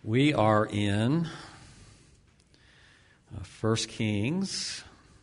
We are in 1 Kings.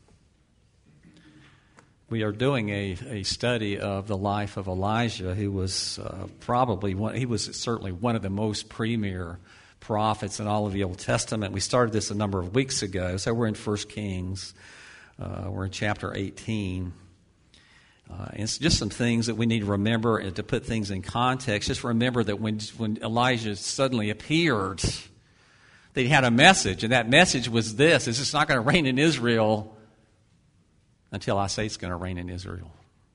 We are doing a study of the life of Elijah, who was certainly one of the most premier prophets in all of the Old Testament. We started this a number of weeks ago, so we're in 1 Kings. We're in chapter 18. And it's just some things that we need to remember and to put things in context. Just remember that when Elijah suddenly appeared, that he had a message, and that message was this: it's just not going to rain in Israel until I say it's going to rain in Israel.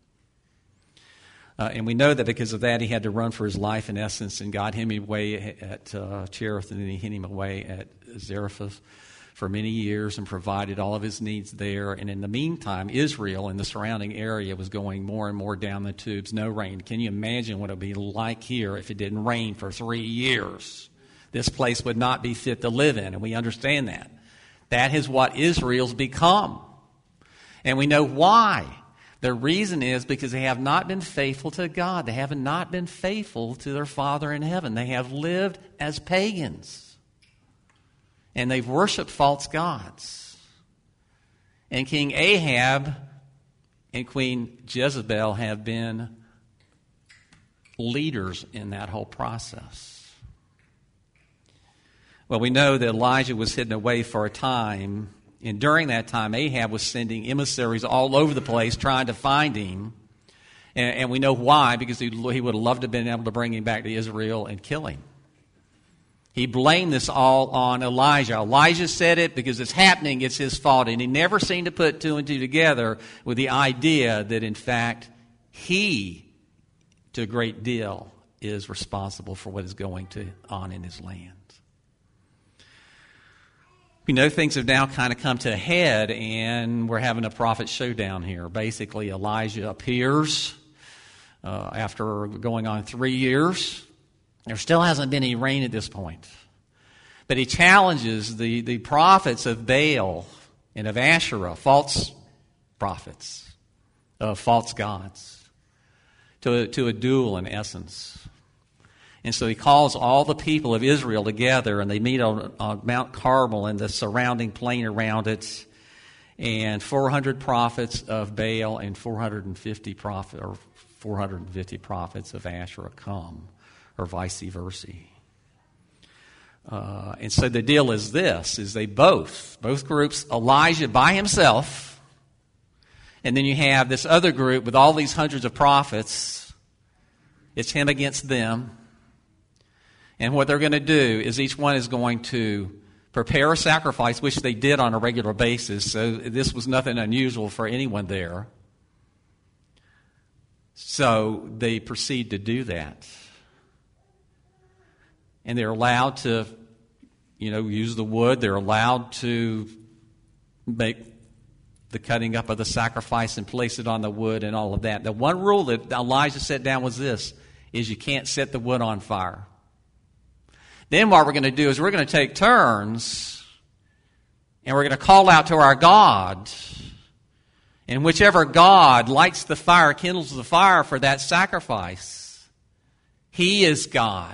And we know that because of that, he had to run for his life, in essence, and God hid him away at Cherith, and then he hid him away at Zarephath for many years and provided all of his needs there. And in the meantime, Israel and the surrounding area was going more and more down the tubes. No rain. Can you imagine what it would be like here if it didn't rain for 3 years? This place would not be fit to live in, and we understand that. That is what Israel's become. And we know why. The reason is because they have not been faithful to God. They have not been faithful to their Father in heaven. They have lived as pagans. And they've worshipped false gods. And King Ahab and Queen Jezebel have been leaders in that whole process. Well, we know that Elijah was hidden away for a time. And during that time, Ahab was sending emissaries all over the place trying to find him. And we know why, because he would have loved to have been able to bring him back to Israel and kill him. He blamed this all on Elijah. Elijah said it because it's happening, it's his fault. And he never seemed to put two and two together with the idea that, in fact, he, to a great deal, is responsible for what is going on in his land. We know things have now kind of come to a head, and we're having a prophet showdown here. Basically, Elijah appears after going on 3 years. There still hasn't been any rain at this point. But he challenges the prophets of Baal and of Asherah, false prophets of false gods, to a duel in essence. And so he calls all the people of Israel together, and they meet on Mount Carmel and the surrounding plain around it. And 400 prophets of Baal and 450 prophets of Asherah come, or vice versa. And so the deal is this, is they both groups, Elijah by himself, and then you have this other group with all these hundreds of prophets. It's him against them. And what they're going to do is each one is going to prepare a sacrifice, which they did on a regular basis, so this was nothing unusual for anyone there. So they proceed to do that. And they're allowed to, use the wood. They're allowed to make the cutting up of the sacrifice and place it on the wood and all of that. The one rule that Elijah set down was this, is you can't set the wood on fire. Then what we're going to do is we're going to take turns, and we're going to call out to our God. And whichever God lights the fire, kindles the fire for that sacrifice, he is God.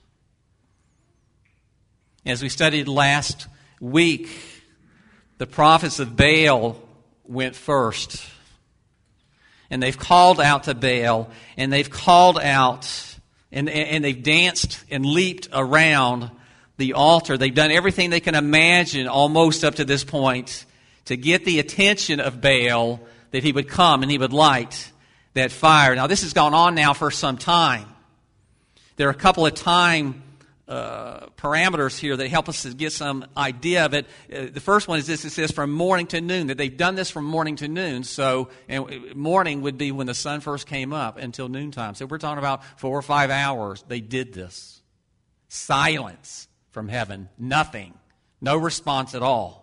As we studied last week, the prophets of Baal went first. And they've called out to Baal, and they've called out, and they've danced and leaped around the altar. They've done everything they can imagine almost up to this point to get the attention of Baal, that he would come and he would light that fire. Now, this has gone on now for some time. There are a couple of time parameters here that help us to get some idea of it. The first one is this: it says from morning to noon, that they've done this from morning to noon. So, and morning would be when the sun first came up until noontime. So we're talking about 4 or 5 hours. They did this. Silence from heaven. Nothing. No response at all.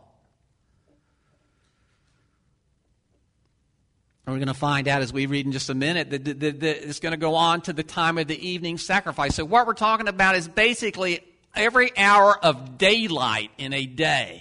And we're going to find out as we read in just a minute that it's going to go on to the time of the evening sacrifice. So what we're talking about is basically every hour of daylight in a day.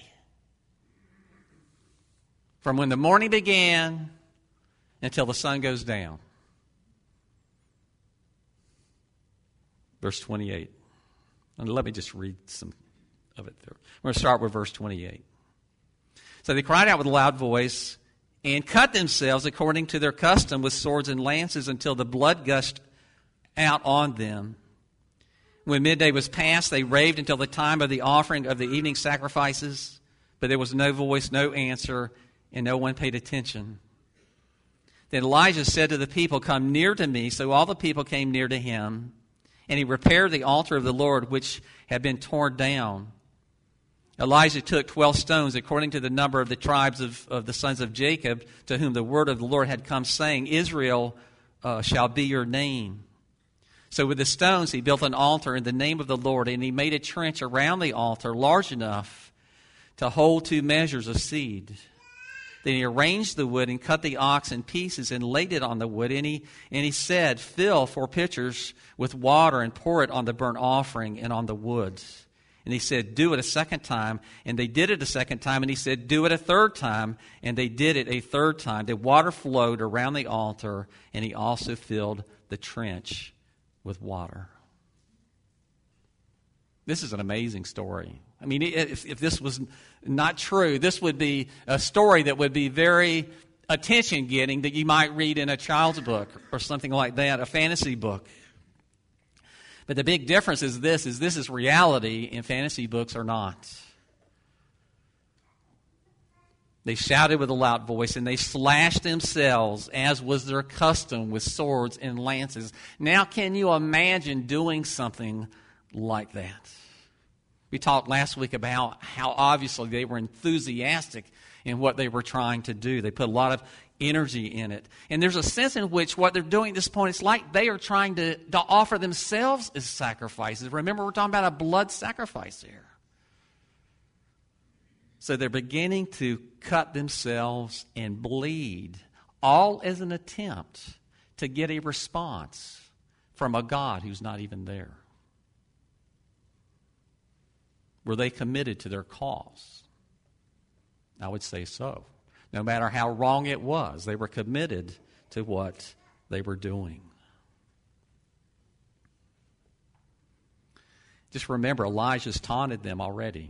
From when the morning began until the sun goes down. Verse 28. And let me just read some of it there. We're going to start with verse 28. So they cried out with a loud voice and cut themselves according to their custom with swords and lances until the blood gushed out on them. When midday was past, they raved until the time of the offering of the evening sacrifices, but there was no voice, no answer, and no one paid attention. Then Elijah said to the people, "Come near to me." So all the people came near to him, and he repaired the altar of the Lord, which had been torn down. Elijah took 12 stones, according to the number of the tribes of the sons of Jacob, to whom the word of the Lord had come, saying, "Israel shall be your name." So with the stones he built an altar in the name of the Lord, and he made a trench around the altar large enough to hold 2 measures of seed. Then he arranged the wood and cut the ox in pieces and laid it on the wood. And he said, "Fill 4 pitchers with water and pour it on the burnt offering and on the wood." And he said, "Do it a second time." And they did it a second time. And he said, "Do it a third time." And they did it a third time. The water flowed around the altar, and he also filled the trench with water. This is an amazing story. I mean, if this was not true, this would be a story that would be very attention-getting that you might read in a child's book or something like that, a fantasy book. But the big difference is this is reality, and fantasy books are not. They shouted with a loud voice, and they slashed themselves, as was their custom, with swords and lances. Now, can you imagine doing something like that? We talked last week about how obviously they were enthusiastic in what they were trying to do. They put a lot of energy in it. And there's a sense in which what they're doing at this point, it's like they are trying to offer themselves as sacrifices. Remember, we're talking about a blood sacrifice here. So they're beginning to cut themselves and bleed, all as an attempt to get a response from a God who's not even there. Were they committed to their cause? I would say so. No matter how wrong it was, they were committed to what they were doing. Just remember, Elijah's taunted them already.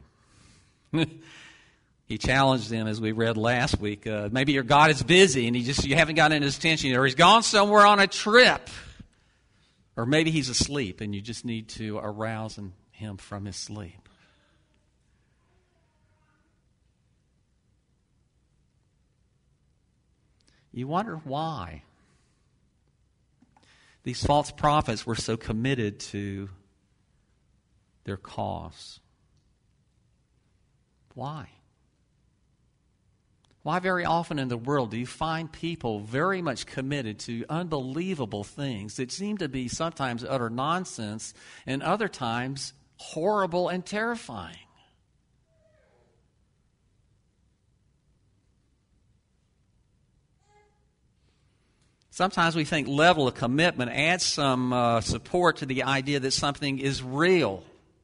He challenged them, as we read last week. Maybe your God is busy and you haven't gotten his attention, or he's gone somewhere on a trip. Or maybe he's asleep and you just need to arouse him from his sleep. You wonder why these false prophets were so committed to their cause. Why? Why very often in the world do you find people very much committed to unbelievable things that seem to be sometimes utter nonsense and other times horrible and terrifying? Sometimes we think level of commitment adds some support to the idea that something is real.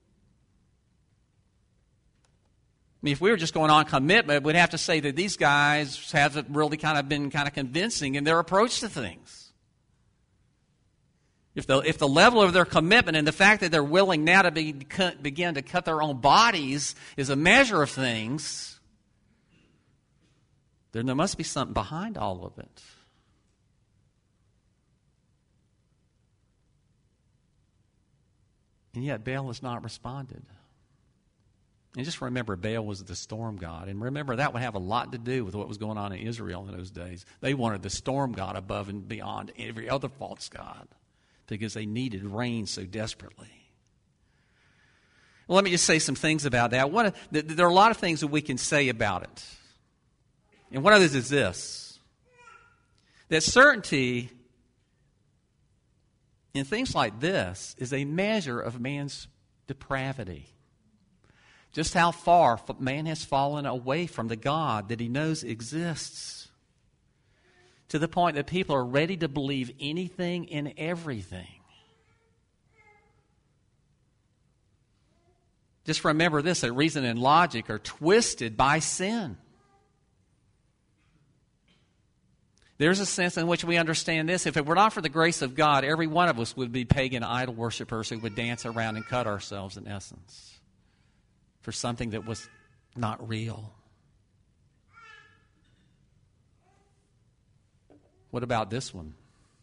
I mean, if we were just going on commitment, we'd have to say that these guys haven't really been convincing in their approach to things. If the level of their commitment and the fact that they're willing now to begin to cut their own bodies is a measure of things, then there must be something behind all of it. And yet Baal has not responded. And just remember, Baal was the storm god. And remember, that would have a lot to do with what was going on in Israel in those days. They wanted the storm god above and beyond every other false god because they needed rain so desperately. Well, let me just say some things about that. There are a lot of things that we can say about it. And one of those is this: that certainty in things like this is a measure of man's depravity. Just how far man has fallen away from the God that he knows exists, to the point that people are ready to believe anything and everything. Just remember this, that reason and logic are twisted by sin. There's a sense in which we understand this. If it were not for the grace of God, every one of us would be pagan idol worshipers who would dance around and cut ourselves, in essence, for something that was not real. What about this one?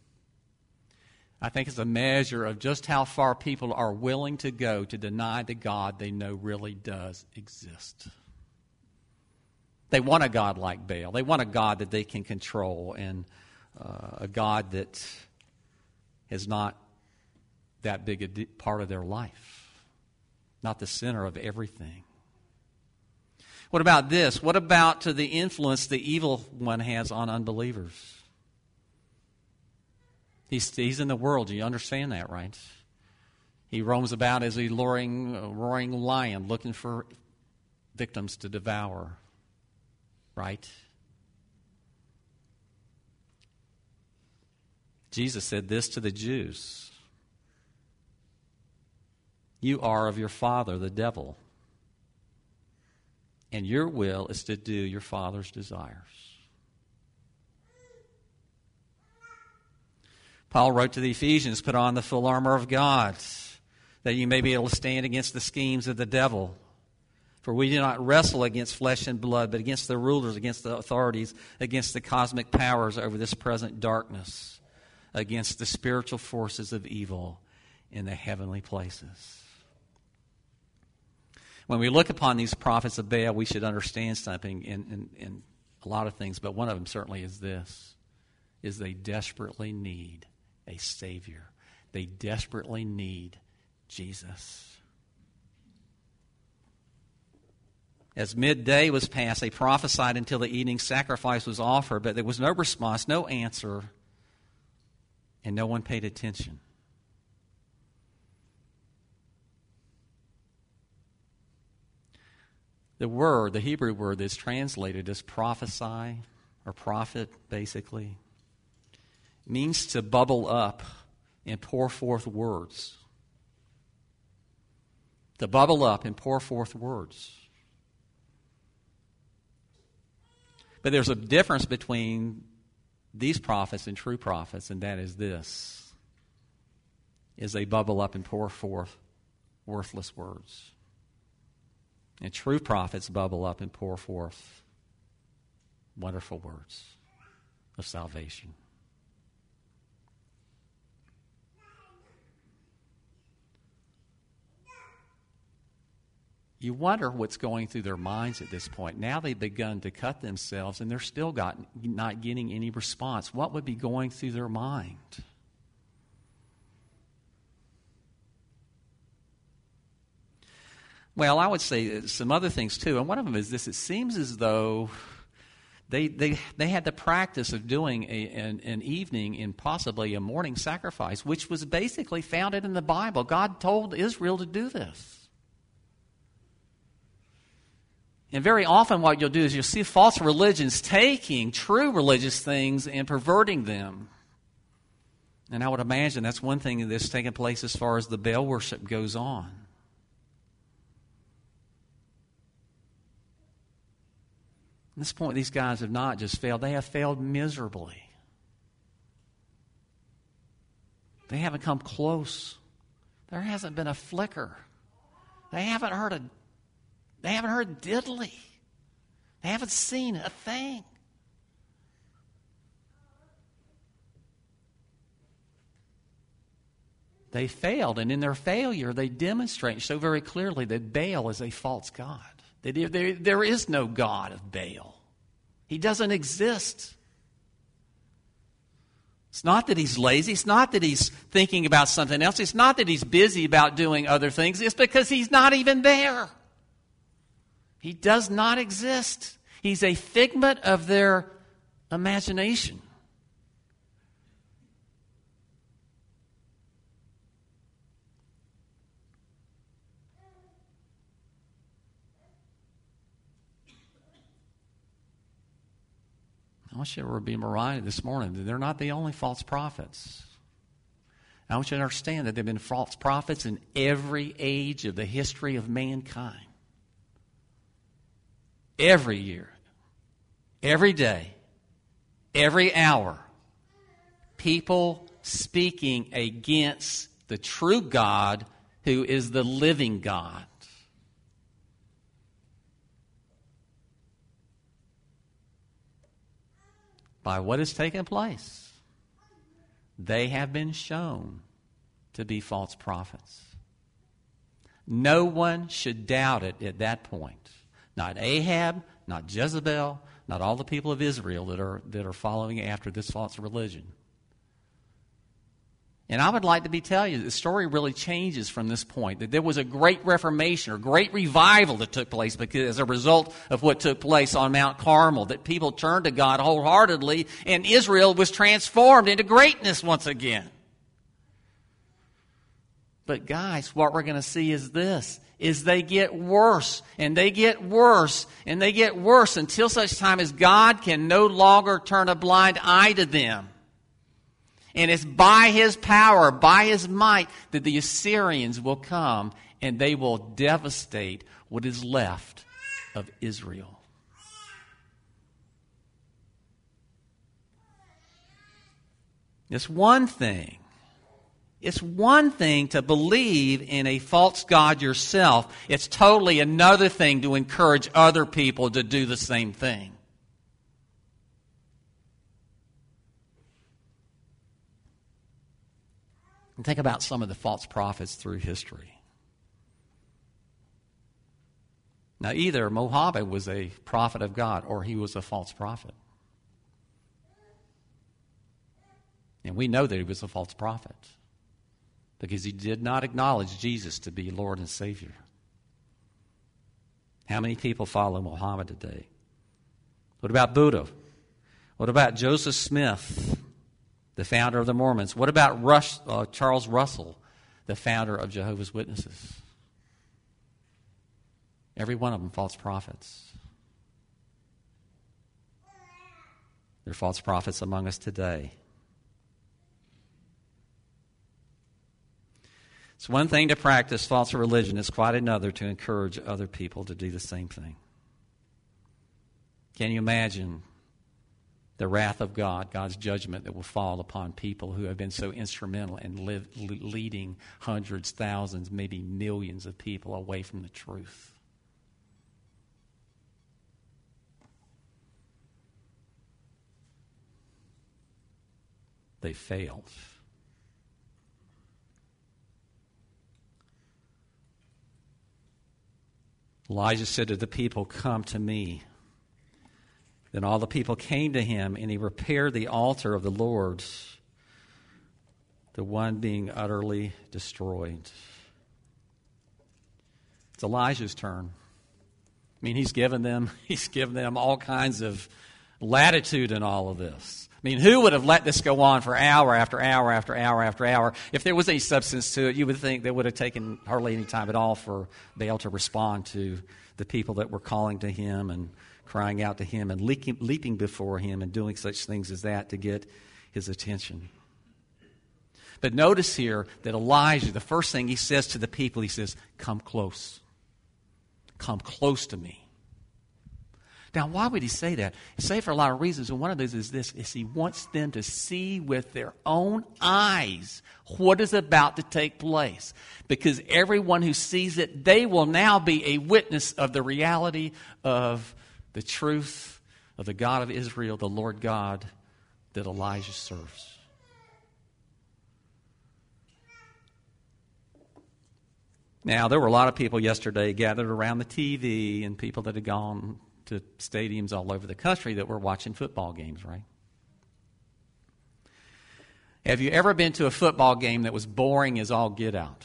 I think it's a measure of just how far people are willing to go to deny the God they know really does exist. They want a God like Baal. They want a God that they can control, and a God that is not that big a part of their life, not the center of everything. What about this? What about to the influence the evil one has on unbelievers? He's in the world. Do you understand that, right? He roams about as a roaring lion looking for victims to devour. Right? Jesus said this to the Jews. You are of your father, the devil, and your will is to do your father's desires. Paul wrote to the Ephesians, put on the full armor of God, that you may be able to stand against the schemes of the devil. For we do not wrestle against flesh and blood, but against the rulers, against the authorities, against the cosmic powers over this present darkness, against the spiritual forces of evil in the heavenly places. When we look upon these prophets of Baal, we should understand something in a lot of things, but one of them certainly is this, is they desperately need a Savior. They desperately need Jesus. As midday was past, they prophesied until the evening sacrifice was offered, but there was no response, no answer, and no one paid attention. The Hebrew word that's translated as prophesy, or prophet, basically, means to bubble up and pour forth words. To bubble up and pour forth words. But there's a difference between these prophets and true prophets, and that is this, is they bubble up and pour forth worthless words. And true prophets bubble up and pour forth wonderful words of salvation. You wonder what's going through their minds at this point. Now they've begun to cut themselves, and they're still not getting any response. What would be going through their mind? Well, I would say some other things too, and one of them is this. It seems as though they had the practice of doing an evening and possibly a morning sacrifice, which was basically founded in the Bible. God told Israel to do this. And very often what you'll do is you'll see false religions taking true religious things and perverting them. And I would imagine that's one thing that's taking place as far as the Baal worship goes on. At this point, these guys have not just failed, they have failed miserably. They haven't come close. There hasn't been a flicker. They haven't heard diddly. They haven't seen a thing. They failed, and in their failure, they demonstrate so very clearly that Baal is a false god. There is no God of Baal. He doesn't exist. It's not that he's lazy. It's not that he's thinking about something else. It's not that he's busy about doing other things. It's because he's not even there. He does not exist. He's a figment of their imagination. I want you to be reminded this morning that they're not the only false prophets. I want you to understand that there have been false prophets in every age of the history of mankind. Every year, every day, every hour, people speaking against the true God who is the living God. By what has taken place, they have been shown to be false prophets. No one should doubt it at that point. Not Ahab, not Jezebel, not all the people of Israel that are following after this false religion. And I would like to tell you that the story really changes from this point, that there was a great reformation or great revival that took place because as a result of what took place on Mount Carmel, that people turned to God wholeheartedly and Israel was transformed into greatness once again. But guys, what we're going to see is this, is they get worse and they get worse and they get worse until such time as God can no longer turn a blind eye to them. And it's by His power, by His might, that the Assyrians will come and they will devastate what is left of Israel. It's one thing. It's one thing to believe in a false god yourself. It's totally another thing to encourage other people to do the same thing. And think about some of the false prophets through history. Now, either Muhammad was a prophet of God or he was a false prophet. And we know that he was a false prophet because he did not acknowledge Jesus to be Lord and Savior. How many people follow Muhammad today? What about Buddha? What about Joseph Smith, the founder of the Mormons? What about Charles Russell, the founder of Jehovah's Witnesses? Every one of them false prophets. There are false prophets among us today. It's one thing to practice false religion. It's quite another to encourage other people to do the same thing. Can you imagine the wrath of God, God's judgment that will fall upon people who have been so instrumental in leading hundreds, thousands, maybe millions of people away from the truth? They failed. Elijah said to the people, "Come to me." Then all the people came to him, and he repaired the altar of the Lord, the one being utterly destroyed. It's Elijah's turn. I mean, he's given them all kinds of latitude in all of this. I mean, who would have let this go on for hour after hour after hour after hour? If there was any substance to it, you would think that would have taken hardly any time at all for Baal to respond to the people that were calling to him and crying out to him and leaping before him and doing such things as that to get his attention. But notice here that Elijah, the first thing he says to the people, he says, "Come close. Come close to me." Now, why would he say that? He say it for a lot of reasons, and one of those is this, is he wants them to see with their own eyes what is about to take place. Because everyone who sees it, they will now be a witness of the reality of the truth of the God of Israel, the Lord God that Elijah serves. Now, there were a lot of people yesterday gathered around the TV and people that had gone to stadiums all over the country that were watching football games, right? Have you ever been to a football game that was boring as all get out?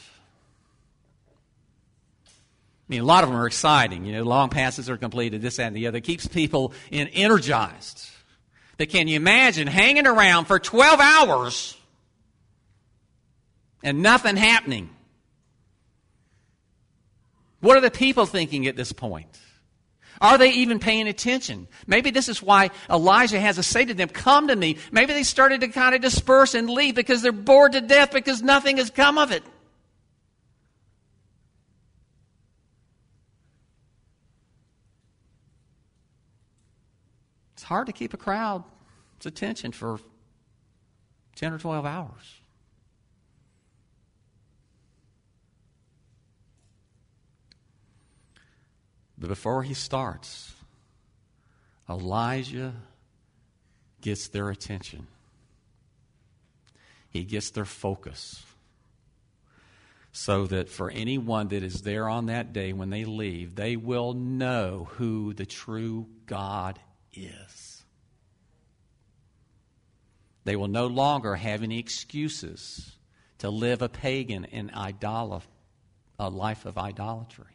I mean, a lot of them are exciting. You know, long passes are completed, this, that, and the other. It keeps people energized. But can you imagine hanging around for 12 hours and nothing happening? What are the people thinking at this point? Are they even paying attention? Maybe this is why Elijah has to say to them, "Come to me." Maybe they started to kind of disperse and leave because they're bored to death because nothing has come of it. It's hard to keep a crowd It's attention for 10 or 12 hours. But before he starts, Elijah gets their attention. He gets their focus. So that for anyone that is there on that day when they leave, they will know who the true God is. They will no longer have any excuses to live a pagan and a life of idolatry.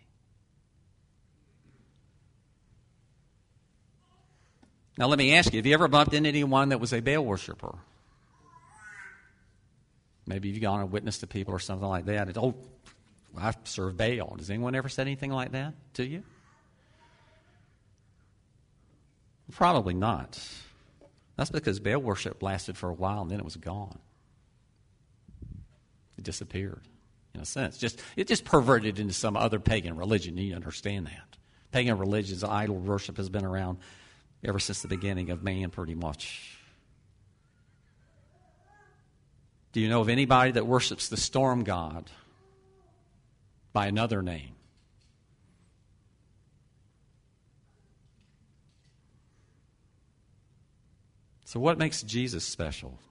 Now let me ask you, have you ever bumped into anyone that was a Baal worshiper? Maybe you've gone and witnessed to people or something like that. It's, I serve Baal. Does anyone ever say anything like that to you? Probably not. That's because Baal worship lasted for a while and then it was gone. It disappeared, in a sense. It just perverted into some other pagan religion. You understand that. Pagan religions, idol worship has been around ever since the beginning of man, pretty much. Do you know of anybody that worships the storm god by another name? So what makes Jesus special?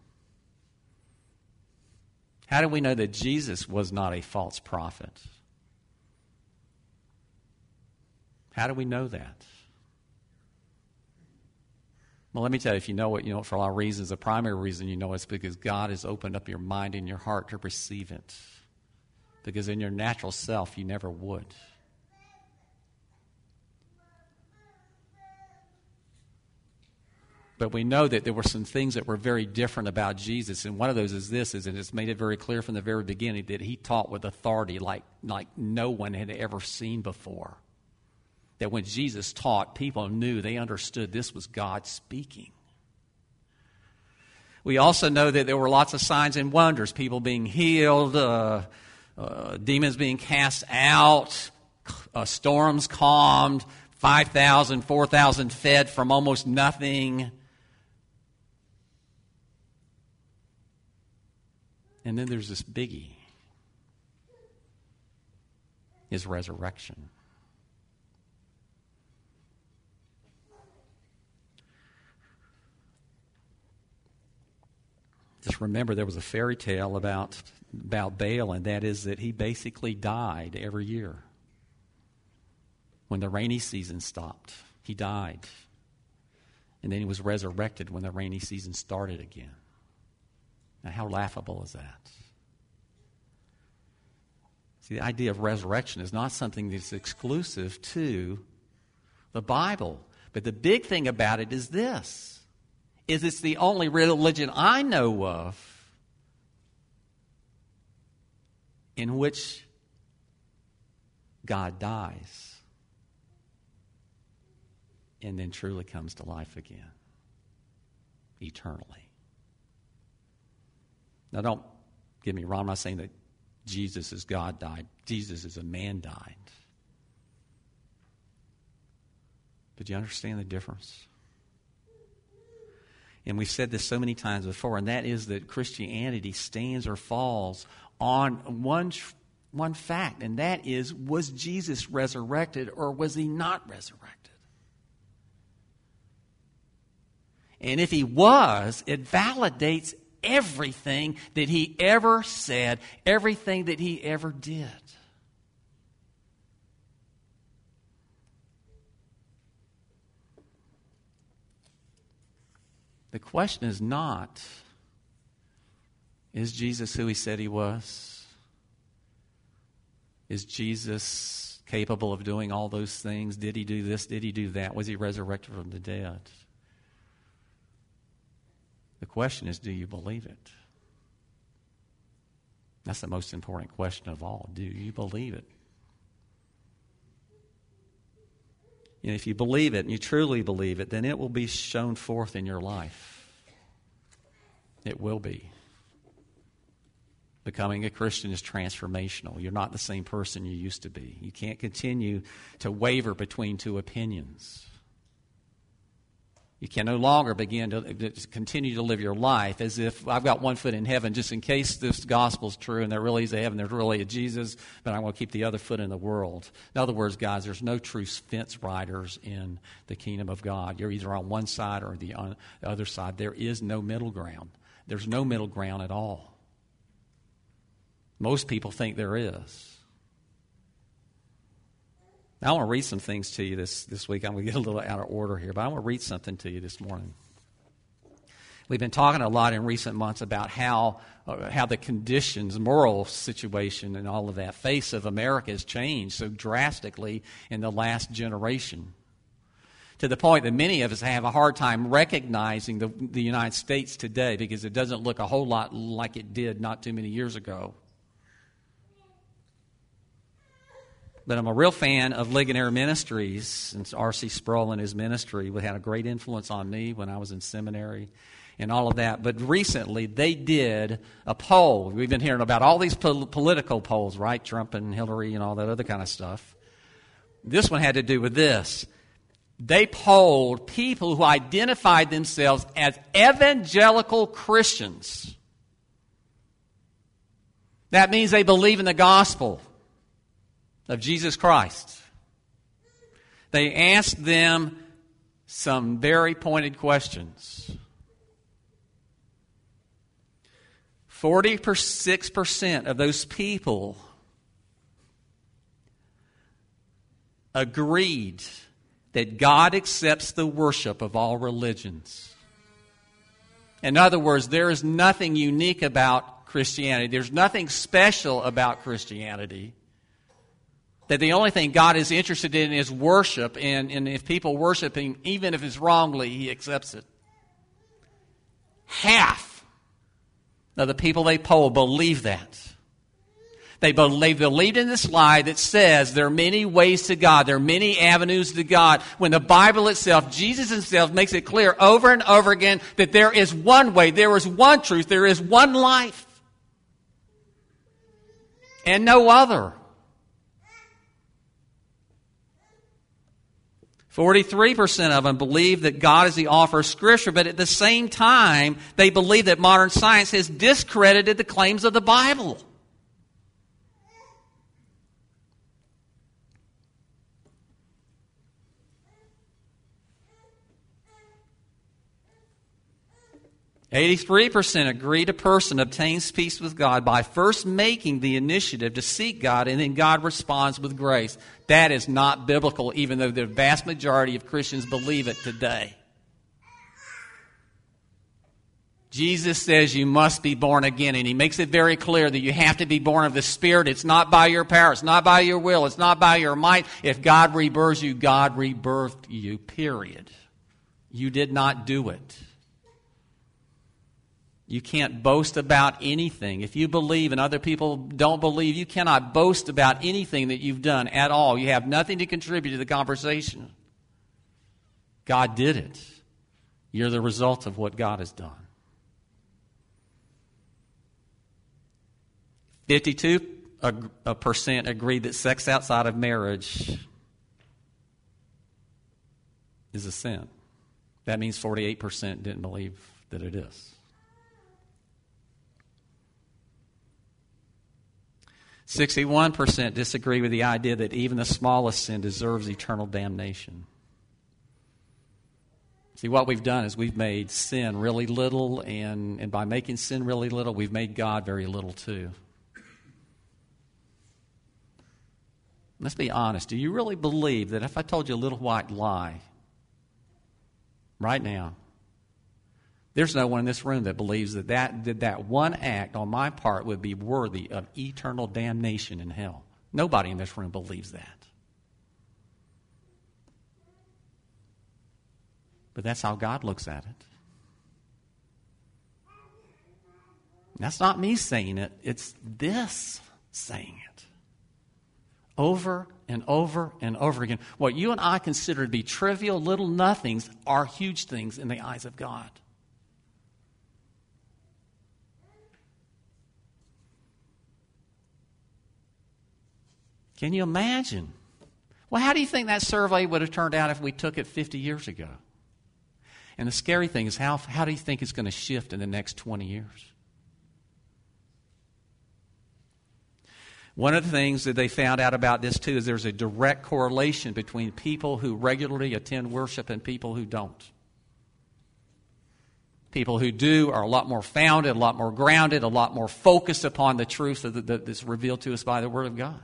How do we know that Jesus was not a false prophet? How do we know that? Well, let me tell you, if you know it, you know it for a lot of reasons. The primary reason you know it is because God has opened up your mind and your heart to receive it. Because in your natural self, you never would. But we know that there were some things that were very different about Jesus, and one of those is this, and it's made it very clear from the very beginning that he taught with authority like no one had ever seen before. That when Jesus taught, people knew, they understood this was God speaking. We also know that there were lots of signs and wonders, people being healed, demons being cast out, storms calmed, 5,000, 4,000 fed from almost nothing. And then there's this biggie, his resurrection. Just remember there was a fairy tale about Baal, and that is that he basically died every year. When the rainy season stopped, he died. And then he was resurrected when the rainy season started again. Now, how laughable is that? See, the idea of resurrection is not something that's exclusive to the Bible. But the big thing about it is this, is it's the only religion I know of in which God dies and then truly comes to life again, eternally. Now, don't get me wrong. I'm not saying that Jesus as God died. Jesus as a man died. But do you understand the difference? And we've said this so many times before, and that is that Christianity stands or falls on one fact, and that is, was Jesus resurrected or was he not resurrected? And if he was, it validates everything that he ever said, everything that he ever did. The question is not, is Jesus who he said he was? Is Jesus capable of doing all those things? Did he do this? Did he do that? Was he resurrected from the dead? The question is, do you believe it? That's the most important question of all. Do you believe it? And if you believe it and you truly believe it, then it will be shown forth in your life. It will be. Becoming a Christian is transformational. You're not the same person you used to be. You can't continue to waver between two opinions. You can no longer begin to continue to live your life as if I've got one foot in heaven just in case this gospel's true and there really is a heaven, there's really a Jesus, but I'm going to keep the other foot in the world. In other words, guys, there's no true fence riders in the kingdom of God. You're either on one side or on the other side. There is no middle ground. There's no middle ground at all. Most people think there is. Now, I want to read some things to you this week. I'm going to get a little out of order here, but I want to read something to you this morning. We've been talking a lot in recent months about how the conditions, moral situation, and all of that face of America has changed so drastically in the last generation, to the point that many of us have a hard time recognizing the United States today because it doesn't look a whole lot like it did not too many years ago. But I'm a real fan of Ligonier Ministries, and R.C. Sproul and his ministry had a great influence on me when I was in seminary and all of that. But recently, they did a poll. We've been hearing about all these political polls, right? Trump and Hillary and all that other kind of stuff. This one had to do with this. They polled people who identified themselves as evangelical Christians. That means they believe in the gospel of Jesus Christ. They asked them some very pointed questions. 46% of those people agreed that God accepts the worship of all religions. In other words, there is nothing unique about Christianity. There's nothing special about Christianity. That the only thing God is interested in is worship, and if people worship Him, even if it's wrongly, He accepts it. Half of the people they polled believe that. They believed in this lie that says there are many ways to God, there are many avenues to God, when the Bible itself, Jesus Himself, makes it clear over and over again that there is one way, there is one truth, there is one life, and no other. 43% of them believe that God is the author of Scripture, but at the same time, they believe that modern science has discredited the claims of the Bible. "83% agreed a person obtains peace with God by first making the initiative to seek God, and then God responds with grace." That is not biblical, even though the vast majority of Christians believe it today. Jesus says you must be born again, and He makes it very clear that you have to be born of the Spirit. It's not by your power. It's not by your will. It's not by your might. If God rebirths you, God rebirthed you, period. You did not do it. You can't boast about anything. If you believe and other people don't believe, you cannot boast about anything that you've done at all. You have nothing to contribute to the conversation. God did it. You're the result of what God has done. 52% agreed that sex outside of marriage is a sin. That means 48% didn't believe that it is. 61% disagree with the idea that even the smallest sin deserves eternal damnation. See, what we've done is we've made sin really little, and by making sin really little, we've made God very little too. Let's be honest. Do you really believe that if I told you a little white lie right now, there's no one in this room that believes that one act on my part would be worthy of eternal damnation in hell? Nobody in this room believes that. But that's how God looks at it. That's not me saying it. It's this saying it. Over and over and over again. What you and I consider to be trivial little nothings are huge things in the eyes of God. Can you imagine? Well, how do you think that survey would have turned out if we took it 50 years ago? And the scary thing is, how do you think it's going to shift in the next 20 years? One of the things that they found out about this too is there's a direct correlation between people who regularly attend worship and people who don't. People who do are a lot more founded, a lot more grounded, a lot more focused upon the truth that's revealed to us by the Word of God.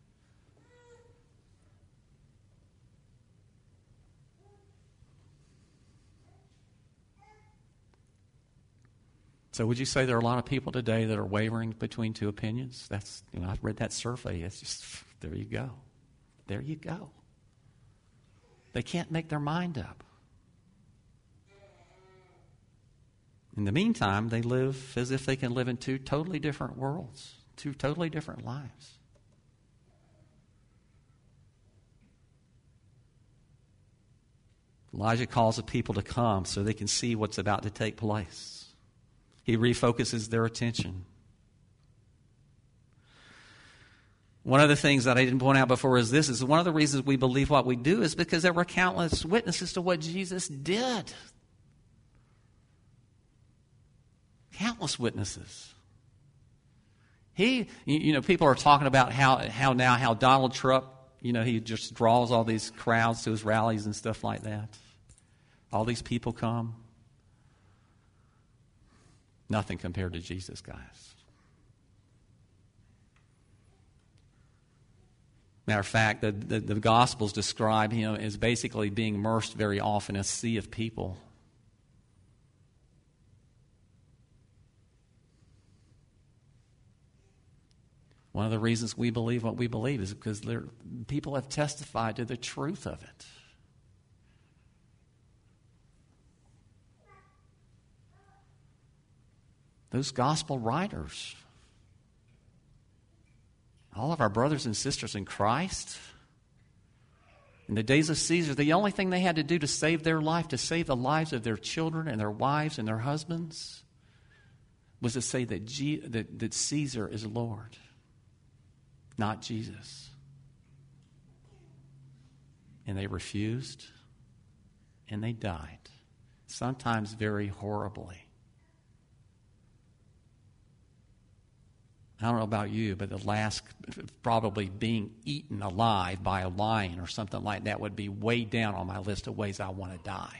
So would you say there are a lot of people today that are wavering between two opinions? I've read that survey. It's just, there you go. There you go. They can't make their mind up. In the meantime, they live as if they can live in two totally different worlds, two totally different lives. Elijah calls the people to come so they can see what's about to take place. He refocuses their attention. One of the things that I didn't point out before is this, is one of the reasons we believe what we do is because there were countless witnesses to what Jesus did. Countless witnesses. People are talking about how Donald Trump, he just draws all these crowds to his rallies and stuff like that. All these people come. Nothing compared to Jesus, guys. Matter of fact, the Gospels describe him as basically being immersed very often in a sea of people. One of the reasons we believe what we believe is because people have testified to the truth of it. Those gospel writers, all of our brothers and sisters in Christ, in the days of Caesar, the only thing they had to do to save their life, to save the lives of their children and their wives and their husbands, was to say that Caesar is Lord, not Jesus. And they refused, and they died, sometimes very horribly. I don't know about you, but the last probably being eaten alive by a lion or something like that would be way down on my list of ways I want to die.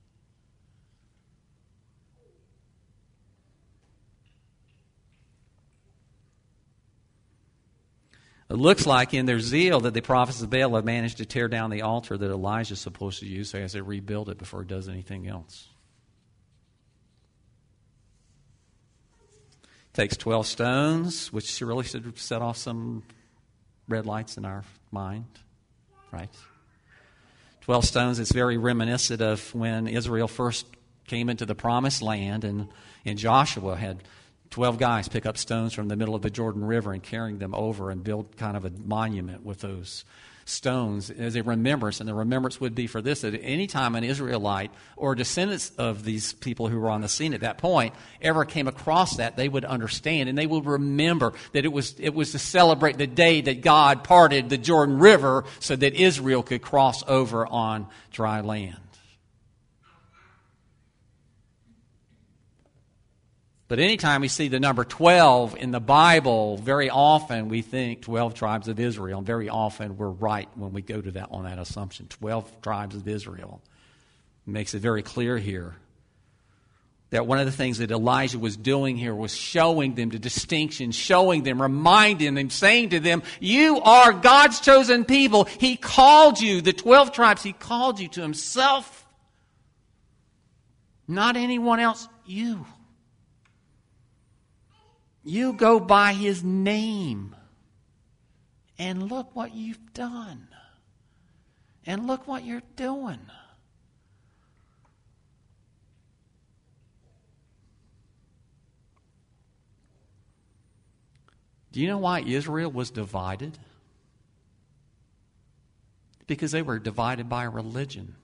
It looks like in their zeal that the prophets of Baal have managed to tear down the altar that Elijah is supposed to use as they rebuild it before he does anything else. Takes 12 stones, which really should set off some red lights in our mind, right? 12 stones, it's very reminiscent of when Israel first came into the promised land, and Joshua had 12 guys pick up stones from the middle of the Jordan River and carrying them over and build kind of a monument with those stones as a remembrance. And the remembrance would be for this, that any time an Israelite or descendants of these people who were on the scene at that point ever came across that, they would understand and they would remember that it was to celebrate the day that God parted the Jordan River so that Israel could cross over on dry land. But anytime we see the number 12 in the Bible, very often we think 12 tribes of Israel. And very often we're right when we go to that on that assumption. 12 tribes of Israel. It makes it very clear here that one of the things that Elijah was doing here was showing them the distinction, showing them, reminding them, saying to them, you are God's chosen people. He called you, the 12 tribes, He called you to Himself. Not anyone else, you. You go by His name. And look what you've done. And look what you're doing. Do you know why Israel was divided? Because they were divided by religion.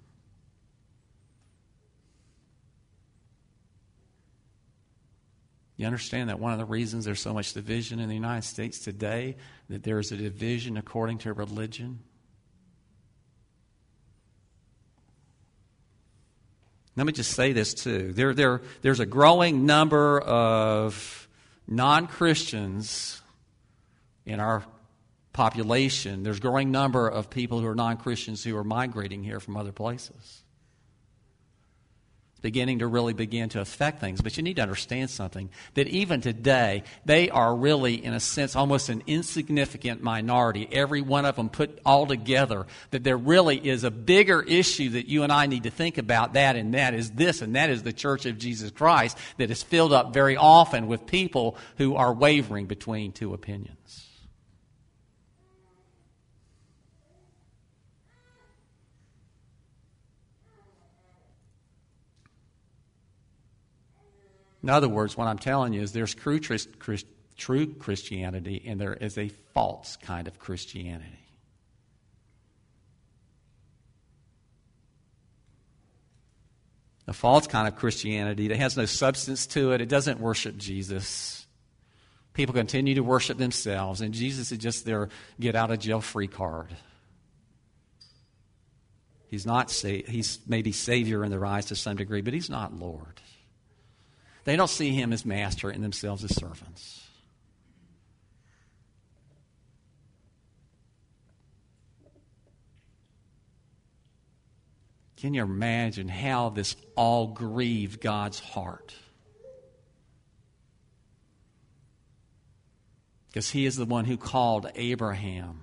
You understand that one of the reasons there's so much division in the United States today, that there is a division according to religion? Let me just say this too. There's a growing number of non-Christians in our population. There's a growing number of people who are non-Christians who are migrating here from other places. It's beginning to really begin to affect things. But you need to understand something, that even today, they are really, in a sense, almost an insignificant minority. Every one of them put all together, that there really is a bigger issue that you and I need to think about, and that is this, and that is the Church of Jesus Christ that is filled up very often with people who are wavering between two opinions. In other words, what I'm telling you is there's true Christianity and there is a false kind of Christianity. A false kind of Christianity that has no substance to it. It doesn't worship Jesus. People continue to worship themselves, and Jesus is just their get-out-of-jail-free card. He's maybe Savior in their eyes to some degree, but He's not Lord. They don't see Him as master and themselves as servants. Can you imagine how this all grieved God's heart? Because He is the one who called Abraham.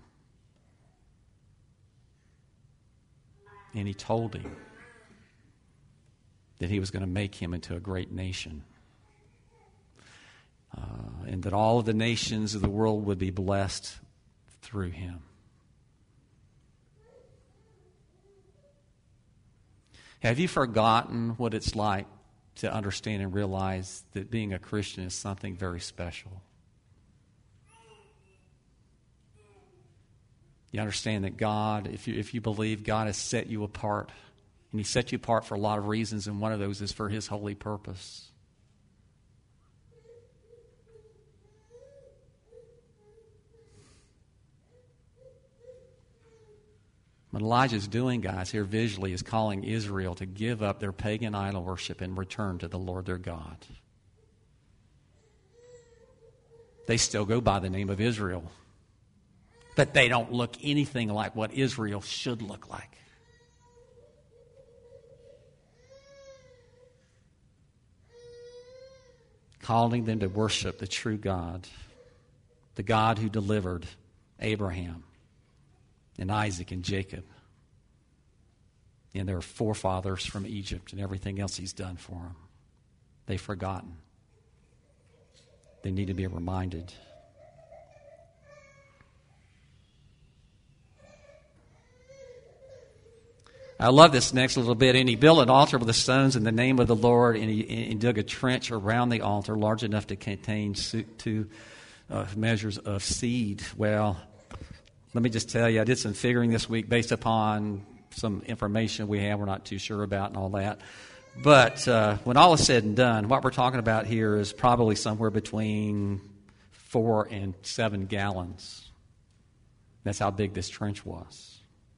And He told him that He was going to make him into a great nation. And that all of the nations of the world would be blessed through him. Have you forgotten what it's like to understand and realize that being a Christian is something very special? You understand that God, if you believe God has set you apart, and He set you apart for a lot of reasons, and one of those is for His holy purpose. What Elijah's doing, guys, here visually is calling Israel to give up their pagan idol worship and return to the Lord their God. They still go by the name of Israel, but they don't look anything like what Israel should look like. Calling them to worship the true God, the God who delivered Abraham and Isaac and Jacob and their forefathers from Egypt and everything else He's done for them. They've forgotten. They need to be reminded. I love this next little bit. And he built an altar with the stones in the name of the Lord, and he dug a trench around the altar large enough to contain 2 measures of seed. Well, let me just tell you, I did some figuring this week based upon some information we have we're not too sure about and all that. But when all is said and done, what we're talking about here is probably somewhere between 4 and 7 gallons. That's how big this trench was.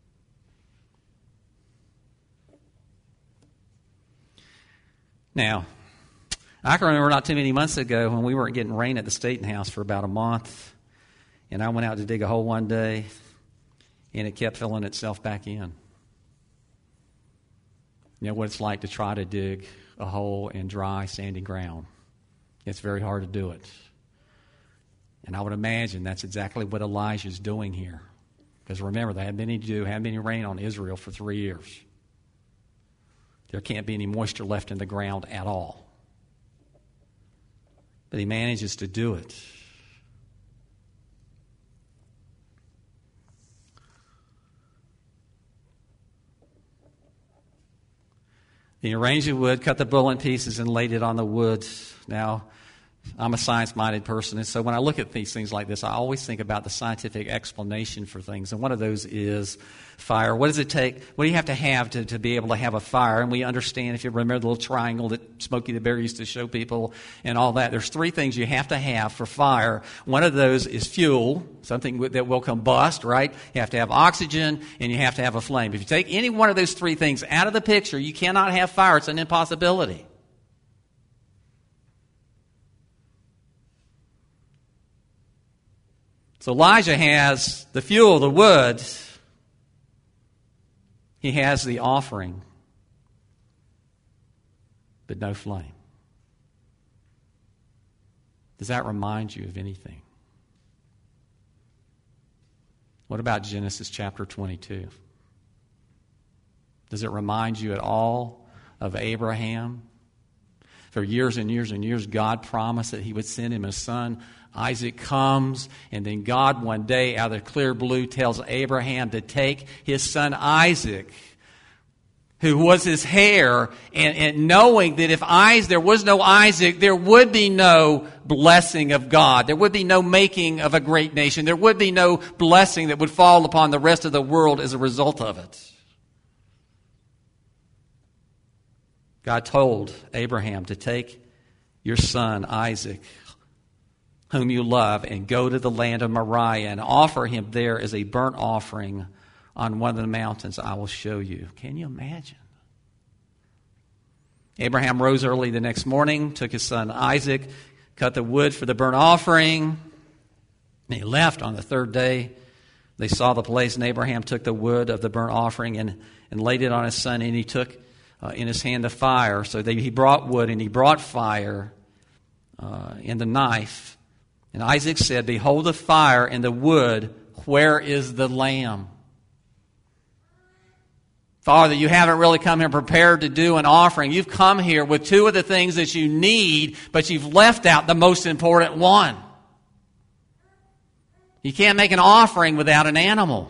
Now, I can remember not too many months ago when we weren't getting rain at the Staten House for about a month, and I went out to dig a hole one day, and it kept filling itself back in. You know what it's like to try to dig a hole in dry, sandy ground. It's very hard to do it. And I would imagine that's exactly what Elijah's doing here. Because remember, they hadn't been any rain on Israel for 3 years. There can't be any moisture left in the ground at all. But he manages to do it. He arranged the wood, cut the bull in pieces, and laid it on the wood. Now, I'm a science-minded person, and so when I look at these things like this, I always think about the scientific explanation for things. And one of those is fire. What does it take? What do you have to be able to have a fire? And we understand, if you remember the little triangle that Smokey the Bear used to show people and all that, there's three things you have to have for fire. One of those is fuel, something that will combust, right? You have to have oxygen, and you have to have a flame. If you take any one of those three things out of the picture, you cannot have fire. It's an impossibility. So Elijah has the fuel, the wood. He has the offering, but no flame. Does that remind you of anything? What about Genesis chapter 22? Does it remind you at all of Abraham? For years and years and years, God promised that He would send him a son. Isaac comes, and then God one day out of the clear blue tells Abraham to take his son Isaac, who was his heir, and knowing that if there was no Isaac, there would be no blessing of God. There would be no making of a great nation. There would be no blessing that would fall upon the rest of the world as a result of it. God told Abraham to take your son Isaac, whom you love, and go to the land of Moriah and offer him there as a burnt offering on one of the mountains I will show you. Can you imagine? Abraham rose early the next morning, took his son Isaac, cut the wood for the burnt offering, and he left on the third day. They saw the place, and Abraham took the wood of the burnt offering and laid it on his son, and he took in his hand the fire. So he brought wood, and he brought fire and the knife. And Isaac said, "Behold the fire and the wood, where is the lamb?" Father, you haven't really come here prepared to do an offering. You've come here with two of the things that you need, but you've left out the most important one. You can't make an offering without an animal.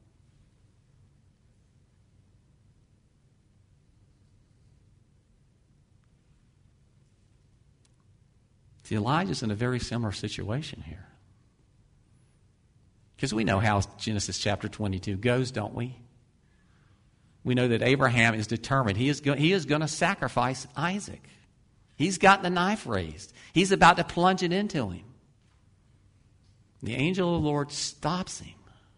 See, Elijah's in a very similar situation here. Because we know how Genesis chapter 22 goes, don't we? We know that Abraham is determined. He is going to sacrifice Isaac. He's got the knife raised. He's about to plunge it into him. The angel of the Lord stops him.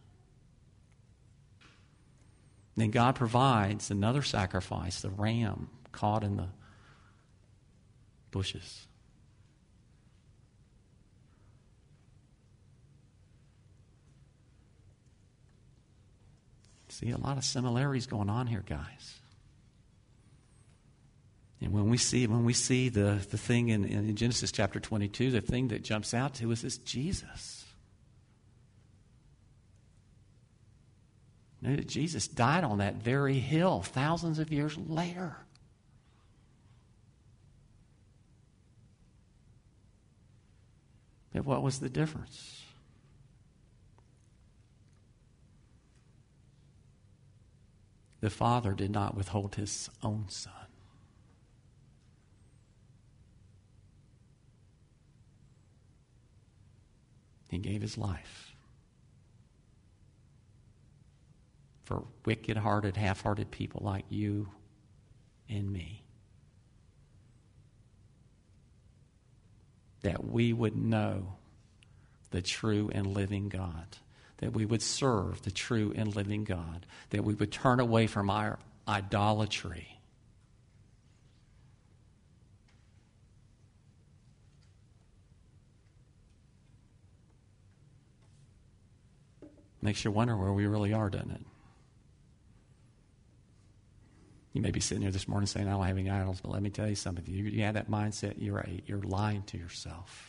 Then God provides another sacrifice, the ram caught in the bushes. See, a lot of similarities going on here, guys. And when we see the thing in Genesis chapter 22, the thing that jumps out to us is Jesus. You know that Jesus died on that very hill thousands of years later. But what was the difference? The Father did not withhold His own Son. He gave His life for wicked-hearted, half-hearted people like you and me, that we would know the true and living God, that we would serve the true and living God, that we would turn away from our idolatry. Makes you wonder where we really are, doesn't it? You may be sitting here this morning saying, "I don't have any idols," but let me tell you something. If you have that mindset, you're lying to yourself.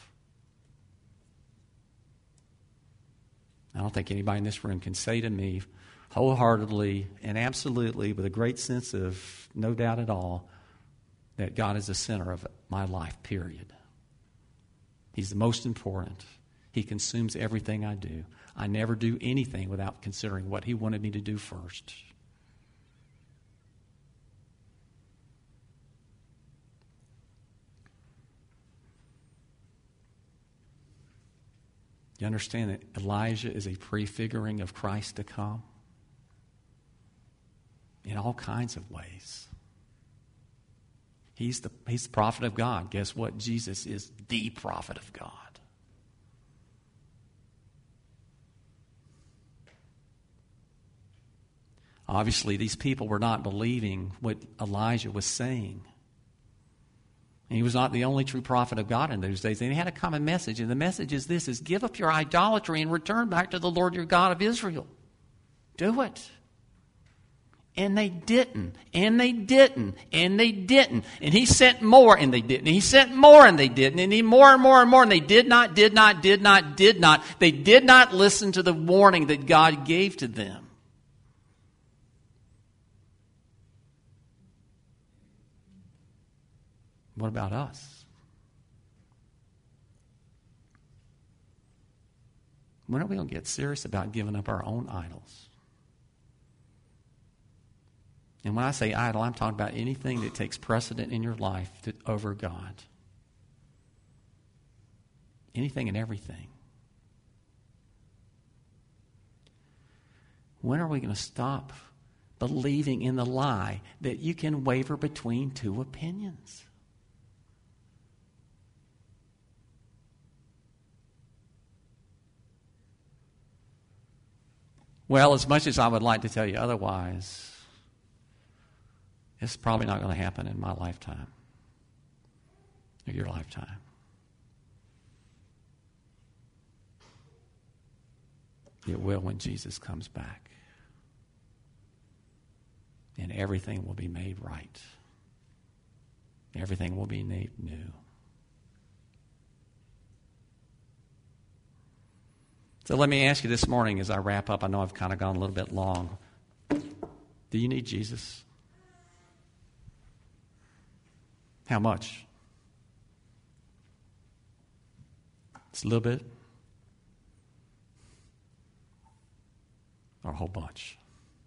I don't think anybody in this room can say to me wholeheartedly and absolutely, with a great sense of no doubt at all, that God is the center of my life, period. He's the most important. He consumes everything I do. I never do anything without considering what He wanted me to do first. You understand that Elijah is a prefiguring of Christ to come? In all kinds of ways. He's the prophet of God. Guess what? Jesus is the prophet of God. Obviously, these people were not believing what Elijah was saying. And he was not the only true prophet of God in those days. And he had a common message. And the message is this, is give up your idolatry and return back to the Lord your God of Israel. Do it. And they didn't. And they didn't. And they didn't. And he sent more and they didn't. And he sent more and they didn't. And he more and more and more. And they did not. They did not listen to the warning that God gave to them. What about us? When are we going to get serious about giving up our own idols? And when I say idol, I'm talking about anything that takes precedent in your life over God. Anything and everything. When are we going to stop believing in the lie that you can waver between two opinions? Well, as much as I would like to tell you otherwise, it's probably not going to happen in my lifetime or your lifetime. It will when Jesus comes back. And everything will be made right. Everything will be made new. So let me ask you this morning as I wrap up. I know I've kind of gone a little bit long. Do you need Jesus? How much? It's a little bit? Or a whole bunch?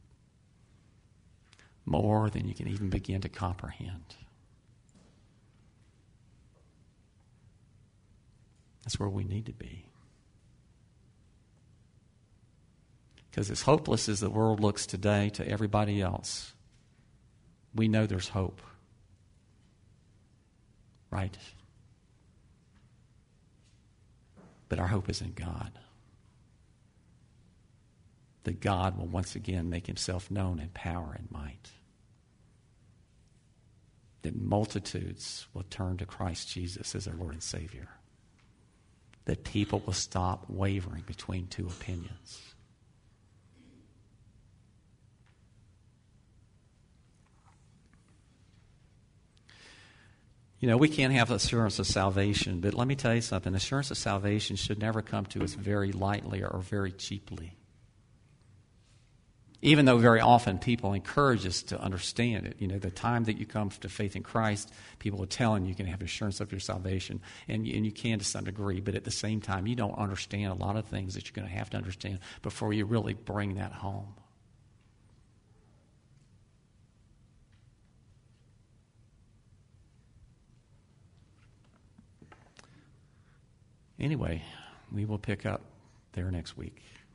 More than you can even begin to comprehend. That's where we need to be. Because as hopeless as the world looks today to everybody else, we know there's hope. Right? But our hope is in God. That God will once again make himself known in power and might. That multitudes will turn to Christ Jesus as their Lord and Savior. That people will stop wavering between two opinions. You know, we can't have assurance of salvation, but let me tell you something. Assurance of salvation should never come to us very lightly or very cheaply. Even though very often people encourage us to understand it. You know, the time that you come to faith in Christ, people are telling you can have assurance of your salvation, and you can to some degree, but at the same time, you don't understand a lot of things that you're going to have to understand before you really bring that home. Anyway, we will pick up there next week.